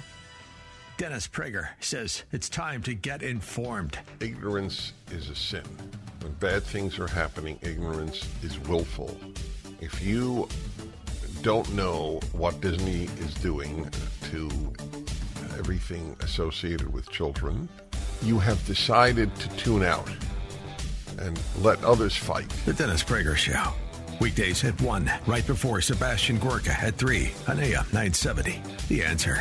Dennis Prager says it's time to get informed. Ignorance is a sin. When bad things are happening, ignorance is willful. If you don't know what Disney is doing to everything associated with children. You have decided to tune out and let others fight. The Dennis Prager Show. Weekdays at 1, right before Sebastian Gorka at 3 on AM 970. The Answer.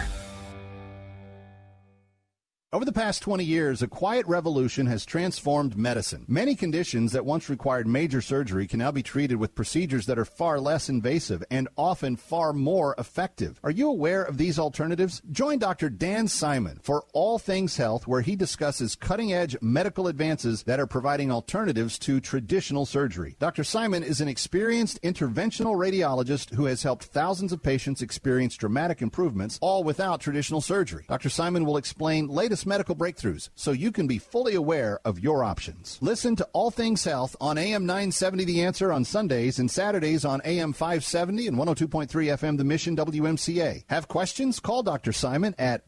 Over the past 20 years, a quiet revolution has transformed medicine. Many conditions that once required major surgery can now be treated with procedures that are far less invasive and often far more effective. Are you aware of these alternatives? Join Dr. Dan Simon for All Things Health, where he discusses cutting-edge medical advances that are providing alternatives to traditional surgery. Dr. Simon is an experienced interventional radiologist who has helped thousands of patients experience dramatic improvements, all without traditional surgery. Dr. Simon will explain latest medical breakthroughs so you can be fully aware of your options. Listen to All Things Health on AM 970 The Answer on Sundays and Saturdays on AM 570 and 102.3 FM The Mission WMCA. Have questions? Call Dr. Simon at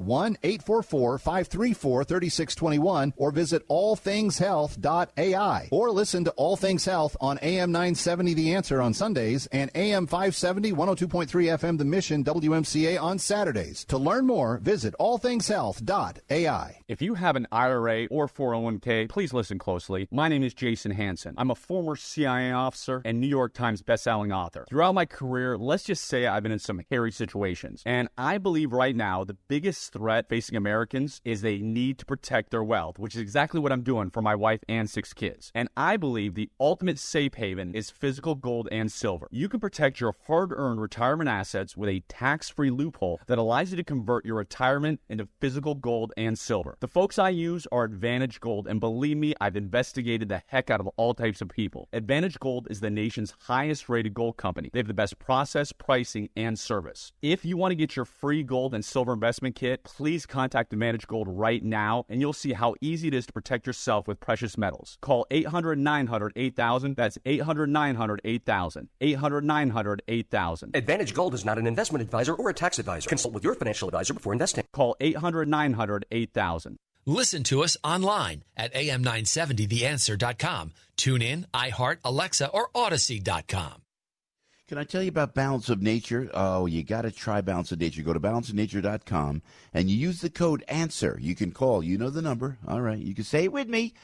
1-844-534-3621 or visit allthingshealth.ai or listen to All Things Health on AM 970 The Answer on Sundays and AM 570 102.3 FM The Mission WMCA on Saturdays. To learn more, visit allthingshealth.ai. If you have an IRA or 401k, please listen closely. My name is Jason Hansen. I'm a former CIA officer and New York Times bestselling author. Throughout my career, let's just say I've been in some hairy situations. And I believe right now the biggest threat facing Americans is they need to protect their wealth, which is exactly what I'm doing for my wife and 6 kids. And I believe the ultimate safe haven is physical gold and silver. You can protect your hard-earned retirement assets with a tax-free loophole that allows you to convert your retirement into physical gold and silver. The folks I use are Advantage Gold, and believe me, I've investigated the heck out of all types of people. Advantage Gold is the nation's highest-rated gold company. They have the best process, pricing, and service. If you want to get your free gold and silver investment kit, please contact Advantage Gold right now, and you'll see how easy it is to protect yourself with precious metals. Call 800-900-8000. That's 800-900-8000. 800-900-8000. Advantage Gold is not an investment advisor or a tax advisor. Consult with your financial advisor before investing. Call 800-900-8000. Listen to us online at am970theanswer.com. Tune in, iHeart, Alexa, or Odyssey.com. Can I tell you about Balance of Nature? Oh, you got to try Balance of Nature. Go to balanceofnature.com and you use the code ANSWER. You can call. You know the number. All right. You can say it with me.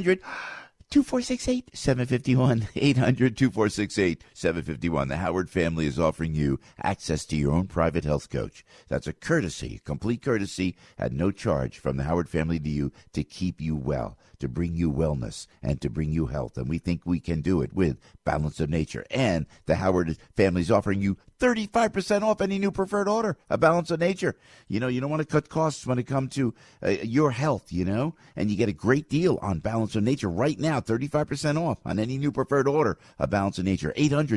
800-2468-751. 800-2468-751. The Howard family is offering you access to your own private health coach. That's a courtesy, complete courtesy at no charge from the Howard family to you to keep you well, to bring you wellness, and to bring you health. And we think we can do it with Balance of Nature. And the Howard family is offering you 35% off any new preferred order, a Balance of Nature. You know, you don't want to cut costs when it comes to your health, you know, and you get a great deal on Balance of Nature right now, 35% off on any new preferred order, a Balance of Nature.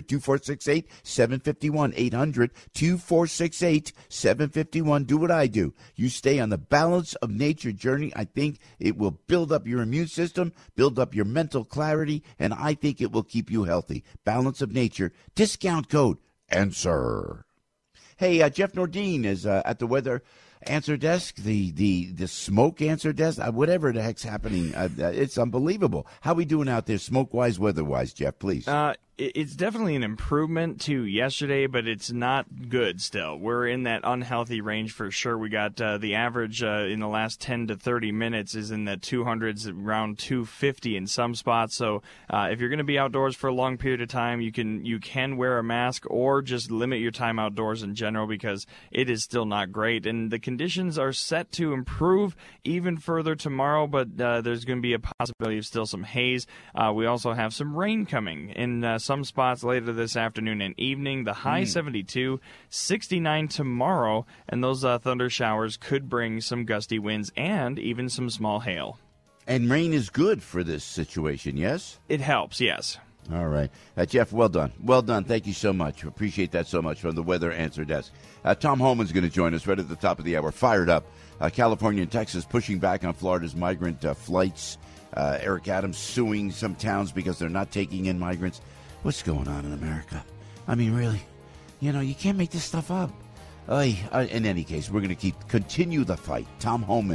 800-2468-751. 800-2468-751. Do what I do. You stay on the Balance of Nature journey. I think it will build up your immune system, build up your mental clarity, and I think it will keep you healthy. Balance of Nature. Discount code ANSWER. Hey, Jeff Nordine is at the weather answer desk, the smoke answer desk, whatever the heck's happening. It's unbelievable. How we doing out there, smoke-wise, weather-wise, Jeff, please? It's definitely an improvement to yesterday, but it's not good still. We're in that unhealthy range for sure. We got the average in the last 10 to 30 minutes is in the 200s, around 250 in some spots. So if you're going to be outdoors for a long period of time, you can wear a mask or just limit your time outdoors in general because it is still not great. And the conditions are set to improve even further tomorrow, but there's going to be a possibility of still some haze. We also have some rain coming in some spots later this afternoon and evening. The high 72, 69 tomorrow, and those thunder showers could bring some gusty winds and even some small hail. And rain is good for this situation, yes? It helps, yes. All right. Jeff, well done. Well done. Thank you so much. Appreciate that so much from the Weather Answer Desk. Tom Homan's going to join us right at the top of the hour. Fired up. California and Texas pushing back on Florida's migrant flights. Eric Adams suing some towns because they're not taking in migrants. What's going on in America? I mean, really? You know, you can't make this stuff up. In any case, we're going to continue the fight. Tom Homan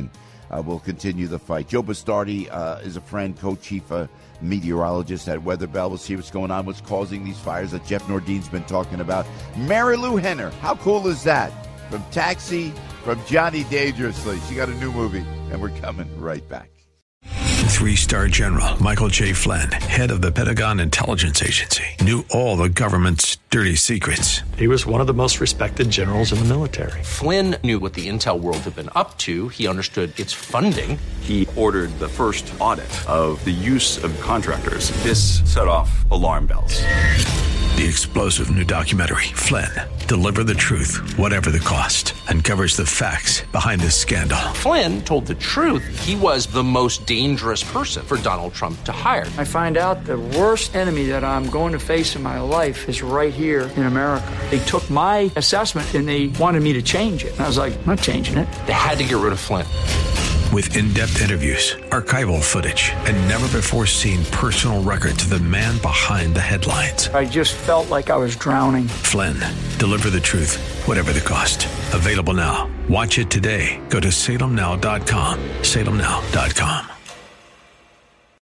will continue the fight. Joe Bastardi is a friend, co-chief meteorologist at Weather Bell. We'll see what's going on, what's causing these fires that Jeff Nordine's been talking about. Mary Lou Henner, how cool is that? From Taxi, from Johnny Dangerously. She got a new movie, and we're coming right back. 3-star General Michael J. Flynn, head of the Pentagon Intelligence Agency, knew all the government's dirty secrets. He was one of the most respected generals in the military. Flynn knew what the intel world had been up to. He understood its funding. He ordered the first audit of the use of contractors. This set off alarm bells. The explosive new documentary, Flynn, Deliver the Truth, Whatever the Cost, uncovers the facts behind this scandal. Flynn told the truth. He was the most dangerous person for Donald Trump to hire. I find out the worst enemy that I'm going to face in my life is right here in America. They took my assessment and they wanted me to change it. And I was like, I'm not changing it. They had to get rid of Flynn. With in-depth interviews, archival footage, and never-before-seen personal records of the man behind the headlines. I just felt like I was drowning. Flynn, Deliver the Truth, Whatever the Cost. Available now. Watch it today. Go to salemnow.com. salemnow.com.